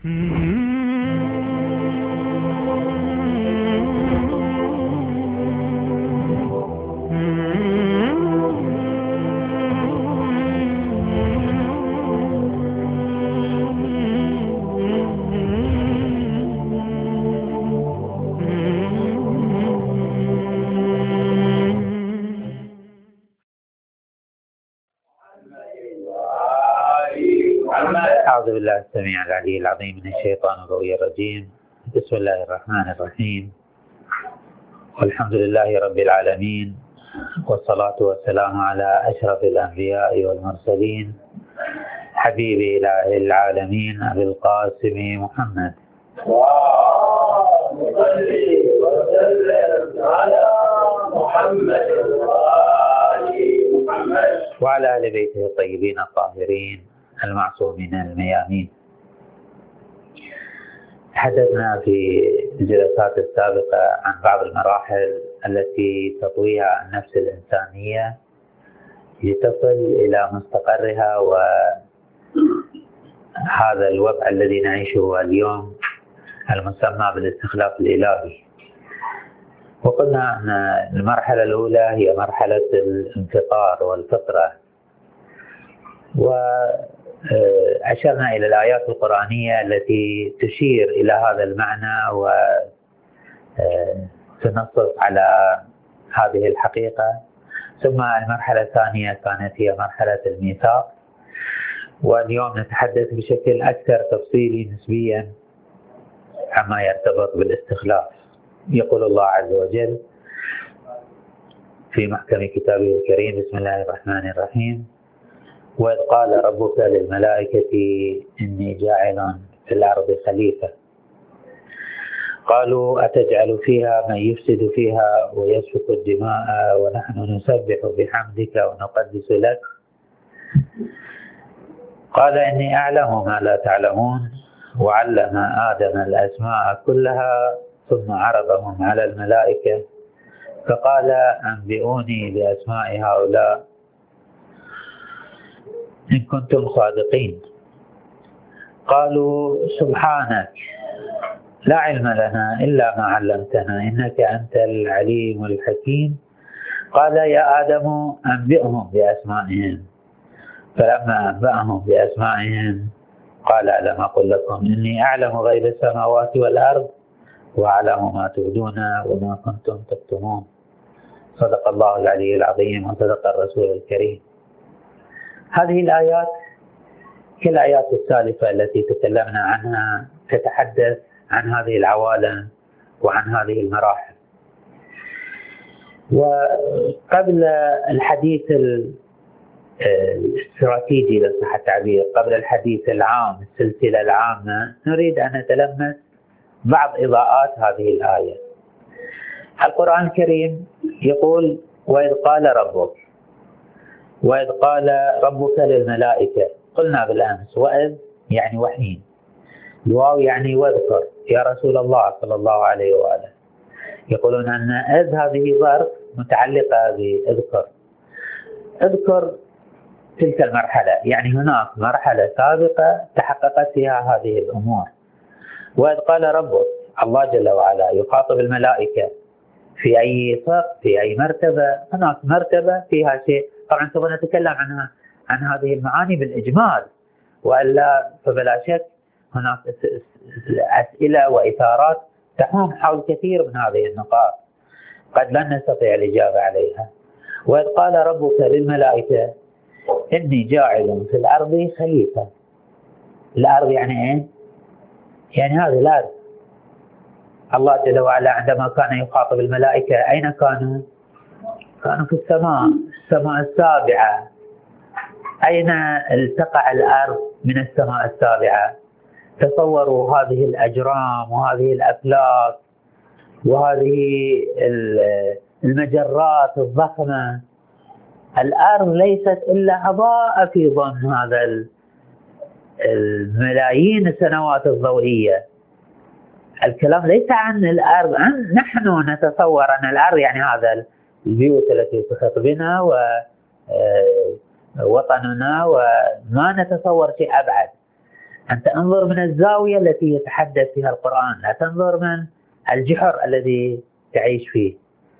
أعوذ بالله السميع العلي العظيم من الشيطان الرجيم. بسم الله الرحمن الرحيم، والحمد لله رب العالمين، والصلاة والسلام على أشرف الأنبياء والمرسلين، حبيب إله العالمين أبي القاسم محمد. اللهم صل وسلم على محمد وعلى آل بيته الطيبين الطاهرين المعصومين الميامين. تحدثنا في الجلسات السابقة عن بعض المراحل التي تطويها النفس الإنسانية لتصل إلى مستقرها، وهذا الوضع الذي نعيشه اليوم المسمى بالاستخلاف الإلهي. وقلنا أن المرحلة الأولى هي مرحلة الانفطار والفطرة، وأشرنا إلى الآيات القرآنية التي تشير إلى هذا المعنى وتنصص على هذه الحقيقة. ثم المرحلة الثانية كانت هي مرحلة الميثاق، واليوم نتحدث بشكل أكثر تفصيلي نسبيا عما يرتبط بالاستخلاف. يقول الله عز وجل في محكم كتابه الكريم: بسم الله الرحمن الرحيم. وإذ قال ربك للملائكة إني جاعل في الأرض خليفة قالوا أتجعل فيها من يفسد فيها ويسفك الدماء ونحن نسبح بحمدك ونقدس لك قال إني أعلم ما لا تعلمون وعلم آدم الأسماء كلها ثم عرضهم على الملائكة فقال أنبئوني بأسماء هؤلاء إن كنتم صادقين. قالوا سبحانك لا علم لنا إلا ما علمتنا إنك أنت العليم الحكيم. قال يا آدم أنبئهم بأسمائهم فلما أنبأهم بأسمائهم قال ألم أقل لكم إني أعلم غيب السماوات والأرض وأعلم ما تبدون وما كنتم تكتمون. صدق الله العلي العظيم وصدق الرسول الكريم. هذه الآيات كالآيات السالفة التي تكلمنا عنها تتحدث عن هذه العوالم وعن هذه المراحل. وقبل الحديث الاستراتيجي إذا صح التعبير، قبل الحديث العام السلسلة العامة، نريد أن نتلمس بعض إضاءات هذه الآية. القرآن الكريم يقول وإذ قال ربك للملائكة. قلنا بالأمس وإذ يعني وحين، الواو يعني واذكر يا رسول الله صلى الله عليه وآله. يقولون أن إذ هذه ظرف متعلقة بإذكر. اذكر تلك المرحلة، يعني هناك مرحلة سابقة تحققت فيها هذه الأمور. وإذ قال ربك، الله جل وعلا يخاطب الملائكة في أي سقف، في أي مرتبة. هناك مرتبة فيها شيء، طبعا سوف نتكلم عنها عن هذه المعاني بالإجمال، وإلا فبلا شك هناك أسئلة وإثارات تحوم حول كثير من هذه النقاط قد لن نستطيع الإجابة عليها. وإذ قال ربك للملائكة إني جاعل في الأرض خليفة. الأرض يعني إيه؟ يعني هذه الأرض. الله جل وعلا عندما كان يخاطب الملائكة أين كانوا؟ كانوا في السماء السابعة. أين التقى الأرض من السماء السابعة؟ تصوروا هذه الأجرام وهذه الأفلاك وهذه المجرات الضخمة. الأرض ليست إلا هضاء في ظن هذا الملايين السنوات الضوئية. الكلام ليس عن الأرض، نحن نتصور أن الأرض يعني هذا البيوت التي تحيط بنا ووطننا، وما نتصور شيء أبعد. أنت انظر من الزاوية التي يتحدث فيها القرآن، لا تنظر من الجحر الذي تعيش فيه.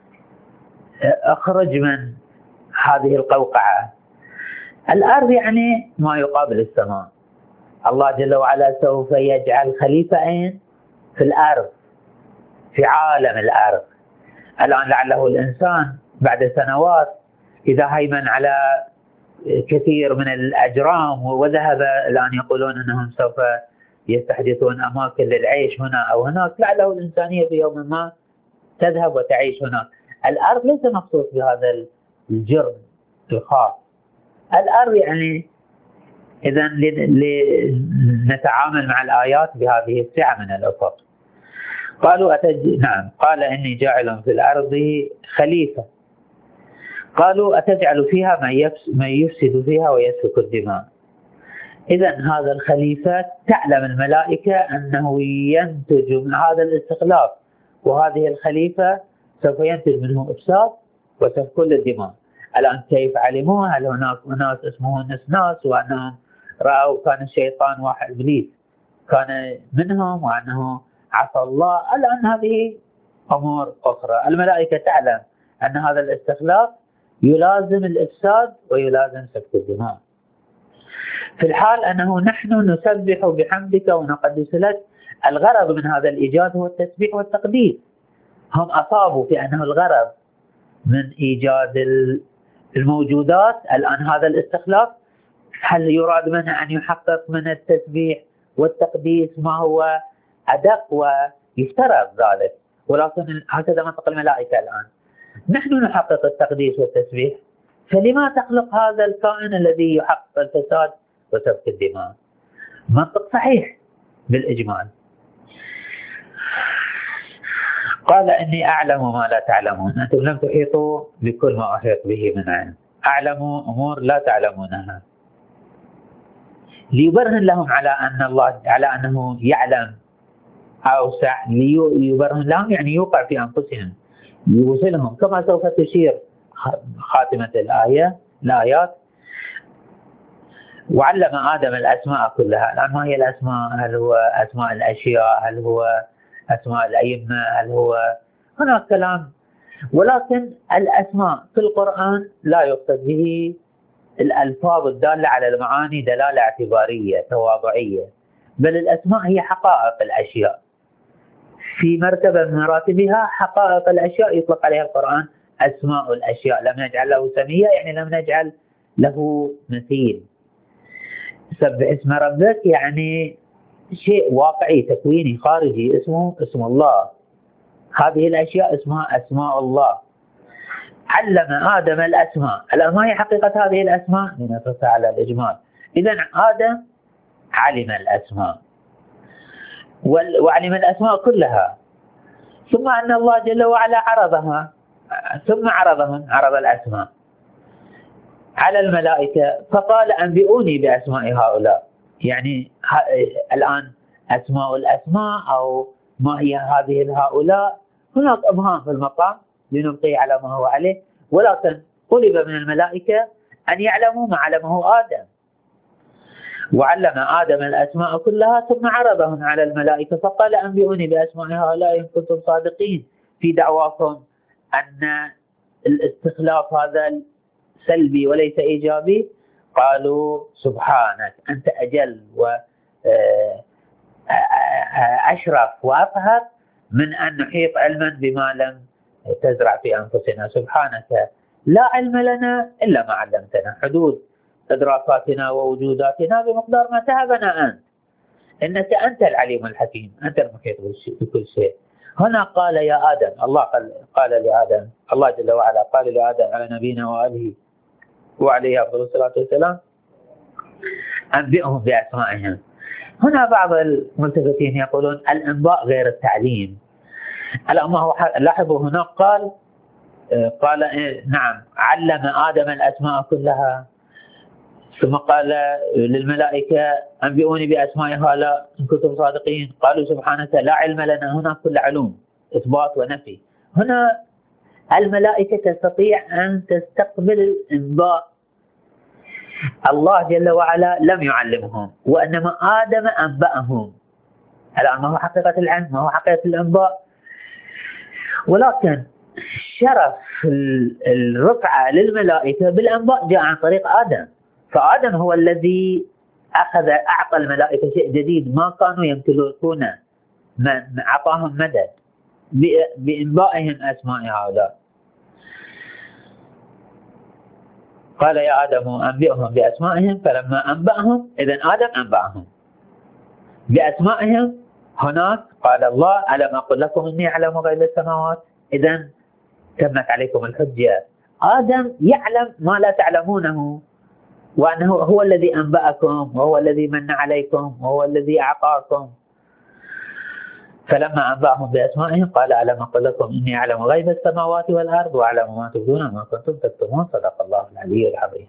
اخرج من هذه القوقعة. الأرض يعني ما يقابل السماء. الله جل وعلا سوف يجعل خليفة أين؟ في الأرض، في عالم الأرض. الآن لعله الإنسان بعد سنوات إذا هيمن على كثير من الأجرام وذهب، الآن يقولون أنهم سوف يستحدثون أماكن للعيش هنا أو هناك، لعله الإنسانية في يوم ما تذهب وتعيش هناك. الأرض ليس مخصوص بهذا الجرم الخاص. الأرض يعني إذا نتعامل مع الآيات بهذه السعة من الأفق. قالوا نعم، قال إني جاعل في الأرض خليفة. قالوا أتجعل فيها من يفسد فيها ويسفك الدماء. إذا هذا الخليفة تعلم الملائكة أنه ينتج من هذا الاستخلاف وهذه الخليفة سوف ينتج منه إفساد وسفك الدماء. الآن كيف علموا؟ هل هناك أناس اسمه نسناس وأنهم رأوا كان الشيطان واحد إبليس كان منهم وأنه عصى الله؟ الآن هذه أمور أخرى. الملائكة تعلم أن هذا الاستخلاف يلازم الإفساد ويلازم سفك الدماء. في الحال أنه نحن نسبح بحمدك ونقدس لك، الغرض من هذا الإيجاد هو التسبيح والتقديس. هم أصابوا في أنه الغرض من إيجاد الموجودات الآن هذا الاستخلاف، هل يراد منه أن يحقق من التسبيح والتقديس ما هو أدق ويفترض ذلك، ولكن هكذا منطق الملائكة. الآن نحن نحقق التقديس والتسبيح، فلما تخلق هذا الكائن الذي يحقق الفساد وسفك الدماء؟ منطق صحيح بالإجمال. قال إني أعلم ما لا تعلمون، أنتم لم تحيطوا بكل ما أحيط به من علم، أعلم أمور لا تعلمونها، ليبرهن لهم على أنه يعلم أوسع، ليبرهن لهم يعني يوقع في أنفسهم، يوصلهم كما سوف تشير خاتمة الآيات. وعلم آدم الأسماء كلها. الآن ما هي الأسماء؟ هل هو أسماء الأشياء؟ هل هو أسماء الأئمة؟ هل هو هناك كلام، ولكن الأسماء في القرآن لا يقصد به الألفاظ الدالة على المعاني دلالة اعتبارية تواضعية، بل الأسماء هي حقائق الأشياء، في مرتبة من مراتبها حقائق الأشياء يطلق عليها القرآن أسماء الأشياء. لم نجعل له سمية يعني لم نجعل له مثيل. سبح اسم ربك يعني شيء واقعي تكويني خارجي اسمه اسم الله، هذه الأشياء اسمها أسماء الله. علم آدم الأسماء. الآن ما هي حقيقة هذه الأسماء؟ لنقص على الإجمال. إذن آدم علم الأسماء وعلم الأسماء كلها، ثم أن الله جل وعلا عرضها، ثم عرض الأسماء على الملائكة فقال أنبئوني بأسماء هؤلاء. يعني الآن أسماء الأسماء أو ما هي هذه هؤلاء، هناك إبهام في المقام لنبقي على ما هو عليه، ولكن طلب من الملائكة أن يعلموا ما علمه آدم. وعلم آدم الأسماء كلها ثم عرضهم على الملائكة فقال أنبئوني بأسماء هؤلاء إن كنتم صادقين في دعواكم أن الاستخلاف هذا سلبي وليس إيجابي. قالوا سبحانك أنت أجل وأشرف وأطهر من أن نحيط علما بما لم تزرع في أنفسنا. سبحانك لا علم لنا إلا ما علمتنا، حدود إدراكاتنا ووجوداتنا بمقدار ما تهبنا أنت، إنك أنت العليم الحكيم، أنت المحيط بكل شيء. هنا قال يا آدم، الله قال لآدم، الله جل وعلا قال لآدم على نبينا وآله وعليه أفضل الصلاة والسلام أنبئهم بأسمائهم. هنا بعض الملتفتين يقولون الإنباء غير التعليم. الأمر هو لاحظوا هنا قال نعم علم آدم الأسماء كلها، ثم قال للملائكة أنبئوني بأسماء هؤلاء إن كنتم صادقين. قالوا سبحانك لا علم لنا، هنا كل علوم إثبات ونفي. هنا الملائكة تستطيع أن تستقبل الإنباء الله جل وعلا لم يعلمهم، وإنما آدم أنبأهم. الآن ما هو حقيقة العلم؟ ما هو حقيقة الإنباء؟ ولكن شرف الرفعة للملائكة بالأنباء جاء عن طريق آدم. فآدم هو الذي أعطى الملائكة شيء جديد ما كانوا يمتلكونه، من أعطاهم مدد بإنبائهم أسماء هؤلاء. قال يا آدم أنبئهم بأسمائهم، فلما أنبأهم إذن آدم أنبأهم بأسمائهم. هناك قال الله ألم أقل لكم إني أعلم غيب السماوات، إذن تمت عليكم الحجة. آدم يعلم ما لا تعلمونه، وأنه هو الذي أنبأكم وهو الذي من عليكم وهو الذي أعطاكم. فلما أنبأهم بأسمائهم قال ألم أقل لكم إني أعلم غيب السماوات والأرض وأعلم ما تبدون وما كنتم تكتمون. صدق الله العلي العظيم.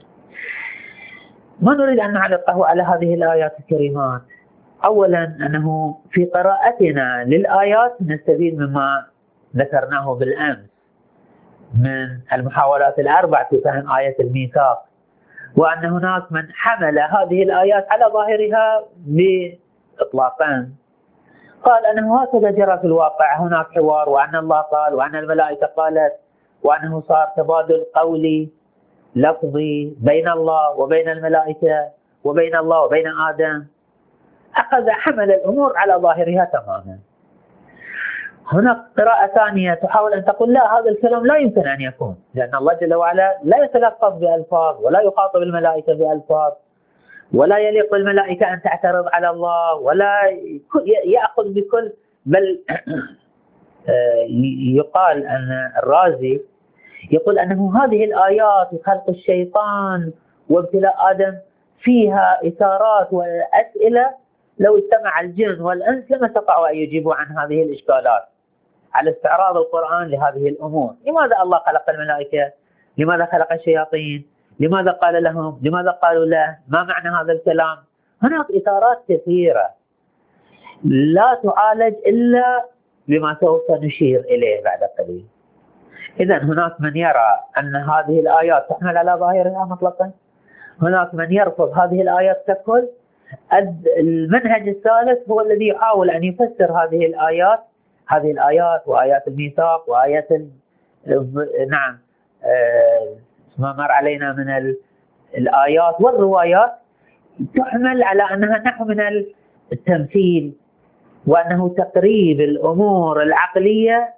ما نريد أن نعلقه على هذه الآيات الكريمات. أولا أنه في قراءتنا للآيات نستفيد مما ذكرناه بالأمس من المحاولات الأربع في فهم آية الميثاق، وأن هناك من حمل هذه الآيات على ظاهرها بإطلاقين. قال أنه هكذا جرى في الواقع، هناك حوار وأن الله قال وأن الملائكة قالت، وأنه صار تبادل قولي لفظي بين الله وبين الملائكة وبين الله وبين آدم. أخذ حمل الأمور على ظاهرها تماما. هناك قراءة ثانية تحاول أن تقول لا، هذا الكلام لا يمكن أن يكون، لأن الله جل وعلا لا يتلفظ بألفاظ ولا يخاطب الملائكة بألفاظ، ولا يليق بالملائكة أن تعترض على الله ولا يأخذ بكل. بل يقال أن الرازي يقول أنه هذه الآيات وخلق الشيطان وابتلاء آدم فيها إثارات وأسئلة لو اجتمع الجن والإنس لما استطاعوا أن يجيبوا عن هذه الإشكالات على استعراض القرآن لهذه الأمور. لماذا الله خلق الملائكة؟ لماذا خلق الشياطين؟ لماذا قال لهم؟ لماذا قالوا له؟ ما معنى هذا الكلام؟ هناك إثارات كثيرة لا تعالج إلا بما سوف نشير إليه بعد قليل. إذن هناك من يرى أن هذه الآيات تحمل على ظاهرها مطلقا، هناك من يرفض هذه الآيات ككل. المنهج الثالث هو الذي يحاول أن يفسر هذه الآيات وآيات الميثاق وآيات ما مر علينا من الآيات والروايات، تحمل على أنها نحو من التمثيل، وأنه تقريب الأمور العقلية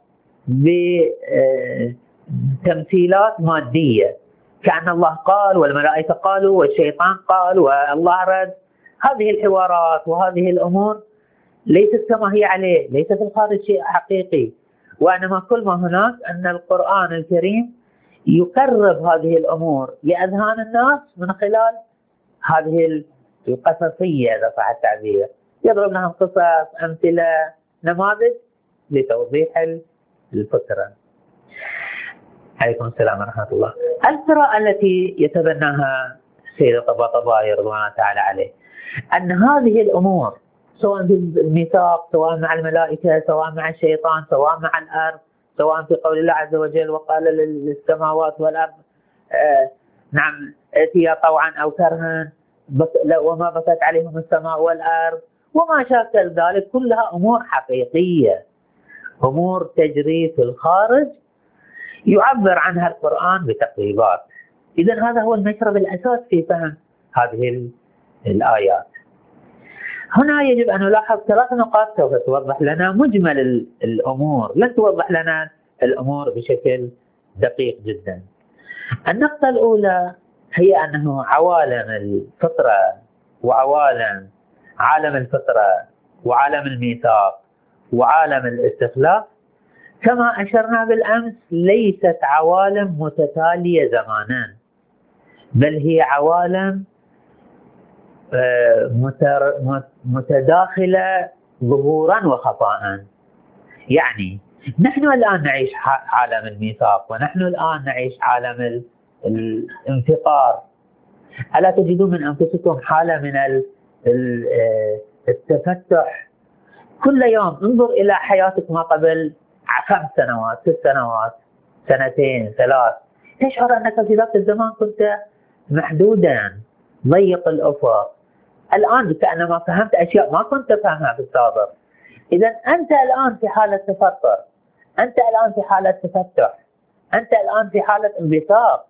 بتمثيلات مادية، كأن الله قال والملائكة قالوا والشيطان قال والله رد. هذه الحوارات وهذه الأمور ليست كما هي عليه، ليست في الخارج شيء حقيقي، وإنما كل ما هناك أن القرآن الكريم يقرب هذه الأمور لأذهان الناس من خلال هذه القصصية إذا صح التعبير. يضرب لهم قصص، أمثلة، نماذج لتوضيح الفكرة. عليكم السلام ورحمة الله. القراءة التي يتبناها السيد الطباطبائي رضوان الله تعالى عليه أن هذه الأمور سواء في الميثاق، سواء مع الملائكة، سواء مع الشيطان، سواء مع الأرض، سواء في قول الله عز وجل وقال للسماوات والأرض ائتيا طوعا أو كرها وما بكت عليهم السماء والأرض وما شاكل ذلك، كلها أمور حقيقية، أمور تجري في الخارج يعبر عنها القرآن بتقريبات. إذن هذا هو المشرب الأساس في فهم هذه الآيات. هنا يجب أن نلاحظ 3 نقاط سوف توضح لنا مجمل الأمور، لن توضح لنا الأمور بشكل دقيق جدا. النقطة الأولى هي أنه عوالم الفطرة عالم الفطرة وعالم الميثاق وعالم الاستخلاف كما أشرنا بالأمس ليست عوالم متتالية زمانا، بل هي عوالم متداخلة ظهورا وخفاء. يعني نحن الآن نعيش عالم الميثاق ونحن الآن نعيش عالم الانفطار. ألا تجدون من أنفسكم حالة من التفتح؟ كل يوم انظر إلى حياتك ما قبل 5 سنوات 6 سنوات 2 3 3، تشعر أنك في ذاك الزمان كنت محدودا ضيق الأفق. الآن كأنما فهمت أشياء ما كنت أفهمها في السابق. إذا أنت الآن في حالة تفطر، أنت الآن في حالة تفتح، أنت الآن في حالة انبثاق.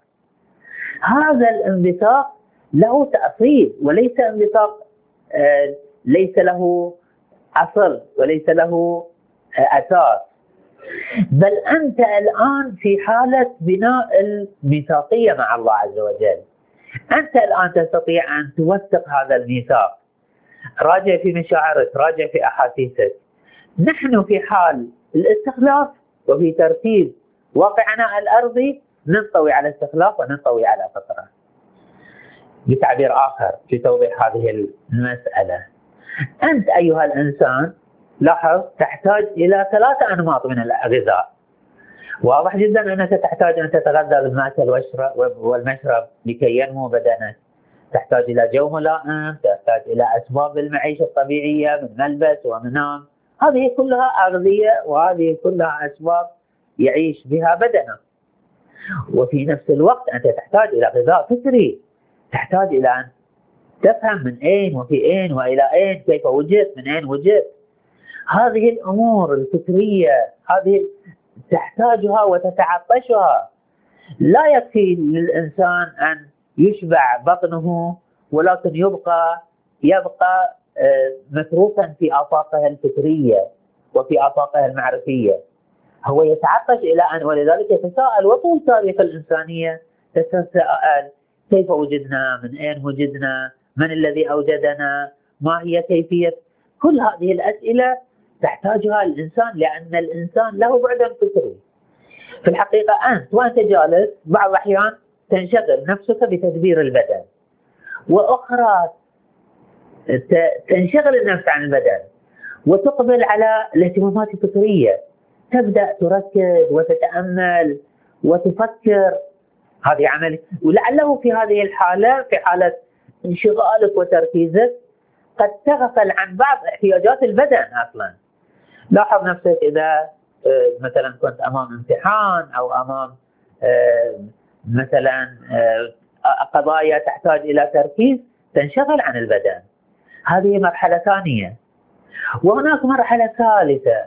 هذا الانبثاق له تأصيل، وليس انبثاق ليس له أصل وليس له أساس، بل أنت الآن في حالة بناء الميثاقية مع الله عز وجل. أنت الآن تستطيع أن توثق هذا الميثاق. راجع في مشاعرك، راجع في أحاسيسك. نحن في حال الاستخلاف وفي ترتيب واقعنا الأرضي ننطوي على استخلاف وننطوي على فطرة. بتعبير آخر في توضيح هذه المسألة، أنت أيها الإنسان لاحظ تحتاج إلى 3 أنماط من الغذاء. واضح جدا أنك تحتاج أن تتغذى بالمأكل والمشرب لكي ينمو بدنك. تحتاج إلى جو ملائم، تحتاج إلى أسباب المعيشة الطبيعية من ملبس ومنام. هذه كلها أغذية وهذه كلها أسباب يعيش بها بدنك. وفي نفس الوقت أنت تحتاج إلى غذاء فكري، تحتاج إلى أن تفهم من أين وفي أين وإلى أين، كيف وجدت، من أين وجدت. هذه الأمور الفكرية هذه تحتاجها وتتعطشها. لا يكفي للإنسان أن يشبع بطنه ولكن يبقى متروكا في آفاقه الفكرية وفي آفاقه المعرفية. هو يتعطش إلى أن، ولذلك يتساءل، وطول تاريخ الإنسانية تتساءل كيف وجدنا، من أين وجدنا، من الذي أوجدنا، ما هي كيفية. كل هذه الأسئلة تحتاجها الإنسان، لأن الإنسان له بعد فكري. في الحقيقة أنت وأنت جالس بعض الأحيان تنشغل نفسك بتدبير البدن، وأخرى تنشغل النفس عن البدن وتقبل على الاهتمامات الفكرية. تبدأ تركز وتتأمل وتفكر. هذه عمل، ولعله في هذه الحالة، في حالة انشغالك وتركيزك، قد تغفل عن بعض احتياجات البدن أصلا. لاحظ نفسك إذا مثلا كنت أمام امتحان أو أمام مثلا قضايا تحتاج إلى تركيز، تنشغل عن البدن. هذه مرحلة ثانية. وهناك مرحلة ثالثة،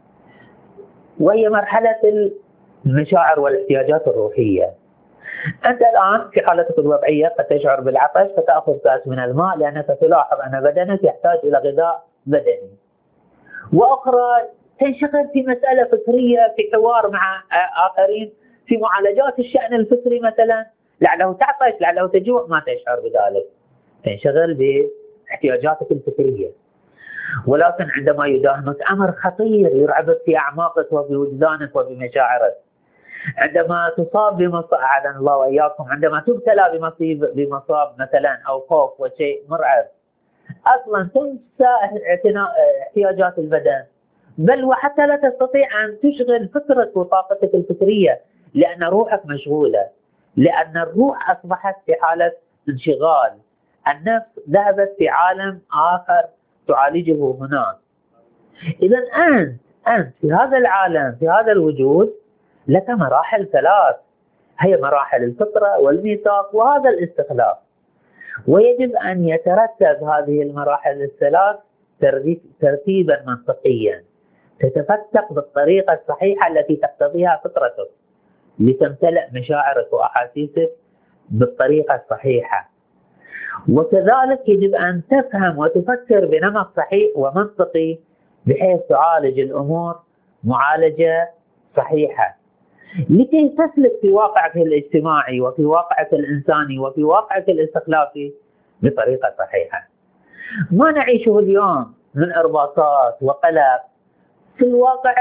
وهي مرحلة المشاعر والاحتياجات الروحية. أنت الآن في حالتك الوضعية قد تشعر بالعطش فتأخذ كأس من الماء لأنك تلاحظ أن بدنك يحتاج إلى غذاء بدني. وأخرى تنشغل في مسألة فكرية، في حوار مع آخرين، في معالجات الشأن الفكري مثلا، لعله تعطش، لعله تجوع، ما تشعر بذلك، تنشغل باحتياجاتك الفكرية. ولكن عندما يداهمك أمر خطير يرعبك في أعماقك وفي وجدانك وفي مشاعرك، عندما تصاب بمصاب، أعاذنا الله وإياكم، عندما تبتلى بمصاب مثلا أو خوف وشيء مرعب، أصلا تنسى احتياجات البدن، بل وحتى لا تستطيع أن تشغل فكرك وطاقتك الفكرية، لأن روحك مشغولة، لأن الروح أصبحت في حالة انشغال. النفس ذهبت في عالم آخر تعالجه هناك. إذا أنت في هذا العالم، في هذا الوجود، لك مراحل 3، هي مراحل الفطرة والميثاق وهذا الاستخلاف. ويجب أن يترتب هذه المراحل ال3 ترتيبا منطقيا، تتفتق بالطريقة الصحيحة التي تقتضيها فطرتك لتمتلئ مشاعرك وأحاسيسك بالطريقة الصحيحة. وكذلك يجب أن تفهم وتفكر بنمط صحيح ومنطقي بحيث تعالج الأمور معالجة صحيحة، لكي تسلك في واقعك الاجتماعي وفي واقعك الإنساني وفي واقعك الاستخلافي بطريقة صحيحة. ما نعيشه اليوم من إرباطات وقلق في الواقع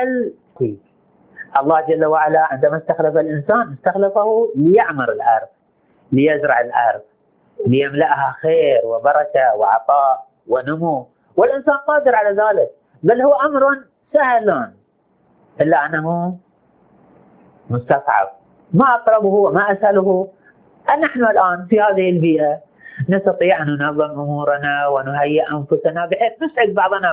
الله جل وعلا عندما استخلف الإنسان استخلفه ليعمر الأرض، ليزرع الأرض، ليملأها خير وبركة وعطاء ونمو، والإنسان قادر على ذلك، بل هو أمر سهل، إلا أنه مستصعب. ما أقربه وما أسهله. نحن الآن في هذه البيئة نستطيع أن ننظم أمورنا ونهيئ أنفسنا بحيث نسعد بعضنا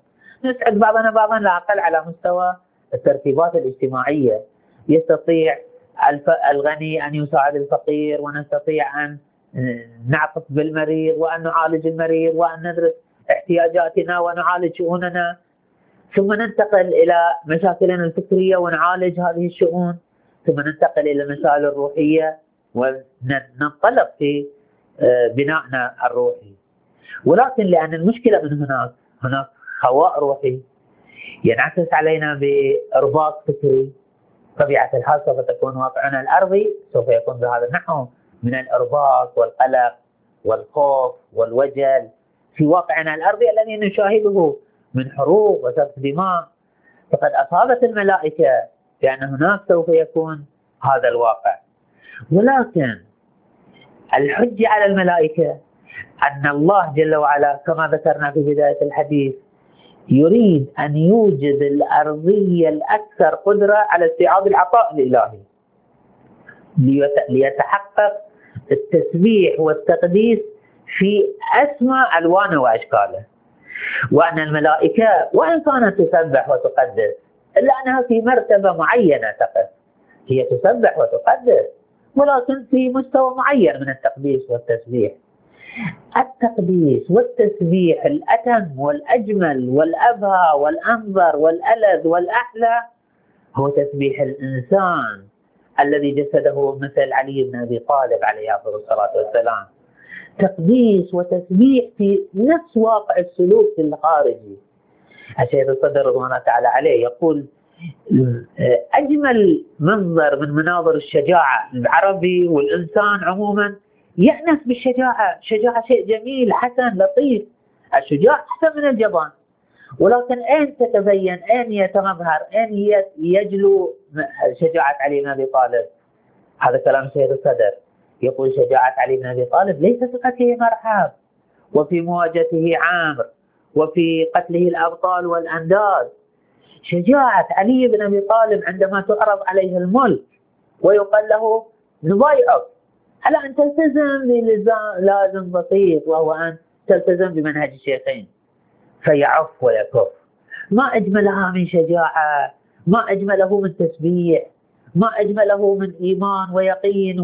بعضا، لا أقل على مستوى الترتيبات الاجتماعية. يستطيع الغني أن يساعد الفقير، ونستطيع أن نعطف بالمريض وأن نعالج المريض وأن ندرس احتياجاتنا ونعالج شؤوننا، ثم ننتقل إلى مشاكلنا الفكرية ونعالج هذه الشؤون، ثم ننتقل إلى المسائل الروحية وننطلق في بنائنا الروحي. ولكن لأن المشكلة من هناك خواء روحي ينعكس علينا بإرباط فكري، طبيعة الحال سوف تكون واقعنا الأرضي سوف يكون بهذا النحو من الإرباط والقلق والخوف والوجل في واقعنا الأرضي الذي نشاهده من حروب وسفك دماء. فقد أصابت الملائكة بأن هناك سوف يكون هذا الواقع. ولكن الحجة على الملائكة أن الله جل وعلا كما ذكرنا في بداية الحديث يريد أن يوجد الأرضية الأكثر قدرة على استيعاب العطاء الإلهي، ليتحقق التسبيح والتقديس في أسمى ألوانه وأشكاله. وأن الملائكة وإن كانت تسبح وتقدس إلا أنها في مرتبة معينة تقف، هي تسبح وتقدس ولكن في مستوى معين من التقديس والتسبيح. التقديس والتسبيح الأتم والأجمل والأبهى والأنظر والألذ والأحلى هو تسبيح الإنسان الذي جسده مثل علي بن أبي طالب عليه أفضل الصلاة والسلام، تقديس وتسبيح في نفس واقع السلوك الخارجي. الشيخ الصدر رضوان الله تعالى عليه يقول أجمل منظر من مناظر الشجاعة العربي والإنسان عموما يأنس بالشجاعة، شجاعة شيء جميل حسن لطيف، الشجاع أحسن من الجبان. ولكن أين تتبين، أين يتمظهر، أين يجلو شجاعة علي بن أبي طالب؟ هذا كلام شيخ الصدر، يقول شجاعة علي بن أبي طالب ليس في قتله مرحب وفي مواجهته عامر وفي قتله الأبطال والأنداد. شجاعة علي بن أبي طالب عندما تعرض عليه الملك ويقال له نضايعك على أن تلتزم بلازم بسيط وهو أن تلتزم بمنهج الشيخين، فيعف ويكف. ما أجملها من شجاعة، ما أجمله من تسبيح، ما أجمله من إيمان ويقين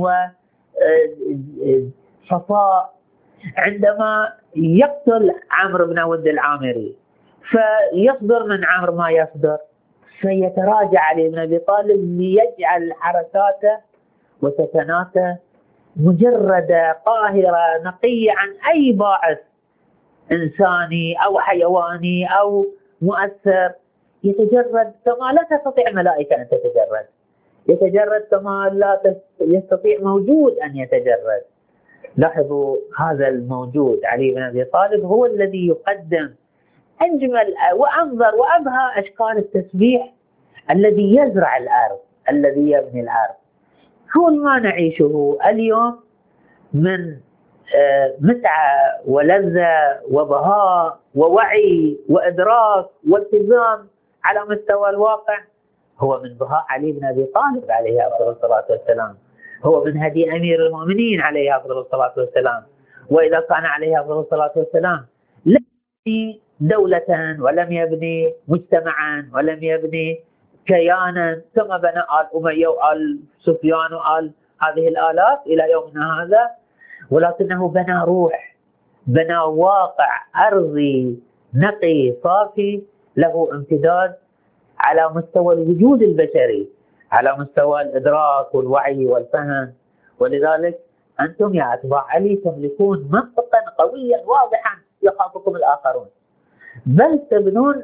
وصفاء. عندما يقتل عمرو بن ود العامري فيصدر من عمرو ما يصدر، فيتراجع علي بن أبي طالب ليجعل حركاته وسكناته مجردة قاهرة نقية عن أي باعث إنساني أو حيواني أو مؤثر. يتجرد كما لا تستطيع الملائكة أن تتجرد، يتجرد كما لا يستطيع موجود أن يتجرد. لاحظوا هذا الموجود علي بن أبي طالب هو الذي يقدم أجمل وأنظر وأبهى أشكال التسبيح الذي يزرع الأرض، الذي يبني الأرض. كل ما نعيشه اليوم من متعة ولذة وبهاء ووعي وإدراك والتزام على مستوى الواقع هو من بهاء علي بن أبي طالب عليه أفضل الصلاة والسلام، هو من هدي أمير المؤمنين عليه أفضل الصلاة والسلام. وإذا كان عليه أفضل الصلاة والسلام لم يبني دولة ولم يبني مجتمعا ولم يبني كيانا كما بنى آل أمية وآل سفيان وآل هذه الآلاف إلى يومنا هذا، ولكنه بنى روح، بنى واقع أرضي نقي صافي له امتداد على مستوى الوجود البشري، على مستوى الإدراك والوعي والفهم. ولذلك أنتم يا أتباع علي تملكون منطقا قويا واضحا يخافكم الآخرون، بل تبنون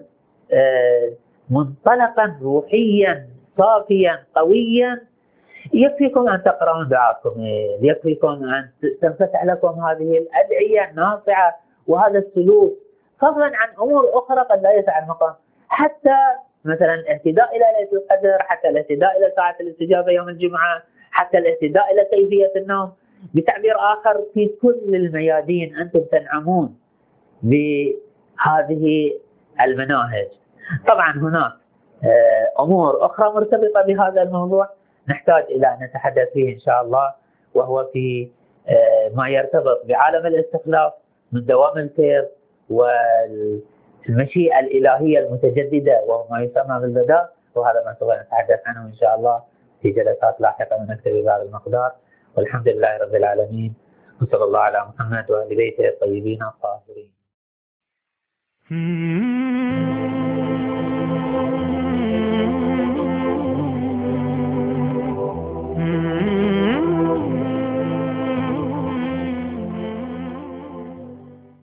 منطلقا روحيا صافيا قويا. يكفيكم أن تقرأون دعاءكم، يكفيكم أن تنفتح لكم هذه الأدعية النافعة وهذا السلوك، فضلا عن أمور أخرى قد لا يسع المقام، حتى مثلا الاهتداء إلى ليلة القدر، حتى الاهتداء إلى ساعة الاستجابة يوم الجمعة، حتى الاهتداء إلى كيفية النوم. بتعبير آخر في كل الميادين أنتم تنعمون بهذه المناهج. طبعا هناك أمور أخرى مرتبطة بهذا الموضوع نحتاج إلى أن نتحدث فيه إن شاء الله، وهو في ما يرتبط بعالم الاستخلاف من دوام الخير والمشيئة الإلهية المتجددة وهو ما يسمى بالبداء، وهذا ما سوف نتحدث عنه إن شاء الله في جلسات لاحقة ونكتفي بهذا المقدار. والحمد لله رب العالمين، وصلى الله على محمد وآل بيته الطيبين الطاهرين.